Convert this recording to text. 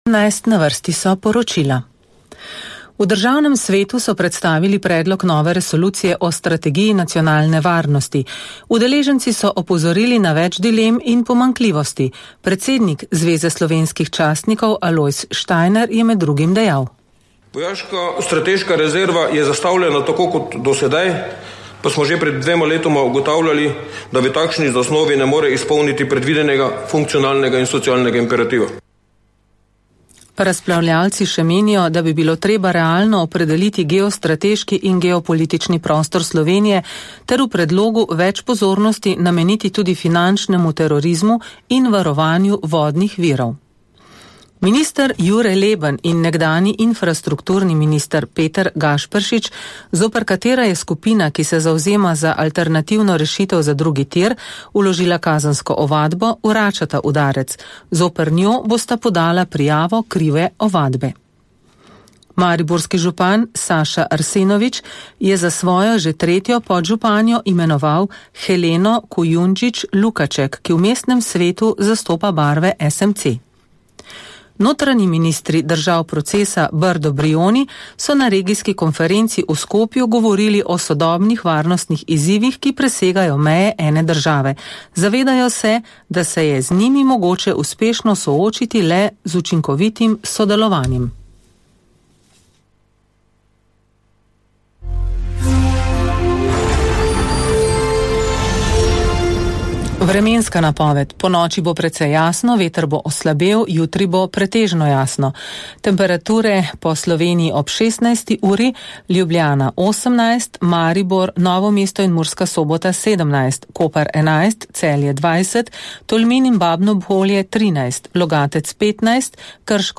Na vrsti so poročila. V državnem svetu so predstavili predlog nove resolucije o strategiji nacionalne varnosti. Udeleženci so opozorili na več dilem in pomanjkljivosti. Predsednik Zveze slovenskih častnikov Alojz Štajner je med drugim dejal. Vojaška strateška rezerva je zastavljena tako kot do sedaj, pa smo že pred 2 letoma ugotavljali, da v takšni zasnovi ne more izpolniti predvidenega funkcionalnega in socialnega imperativa. Razpravljalci še menijo, da bi bilo treba realno opredeliti geostrateški in geopolitični prostor Slovenije ter v predlogu več pozornosti nameniti tudi finančnemu terorizmu in varovanju vodnih virov. Minister Jure Leben in nekdani infrastrukturni minister Peter Gašperšič, zoper katera je skupina, ki se zavzema za alternativno rešitev za drugi tir, vložila kazensko ovadbo, vračata udarec. Zoper njo bosta podala prijavo krive ovadbe. Mariborski župan Saša Arsenovič je za svojo že 3. podžupanjo imenoval Heleno Kujundžič-Lukaček, ki v mestnem svetu zastopa barve SMC. Notranji ministri držav procesa Brdo Brioni so na regijski konferenci v Skopju govorili o sodobnih varnostnih izzivih, ki presegajo meje ene države. Zavedajo se, da se je z njimi mogoče uspešno soočiti le z učinkovitim sodelovanjem. Vremenska napoved. Po noči bo precej jasno, veter bo oslabel, jutri bo pretežno jasno. Temperature po Sloveniji ob 16. uri, Ljubljana 18, Maribor, Novo mesto in Murska Sobota 17, Koper 11, Celje 20, Tolmin in Babno Polje 13, Logatec 15, Krško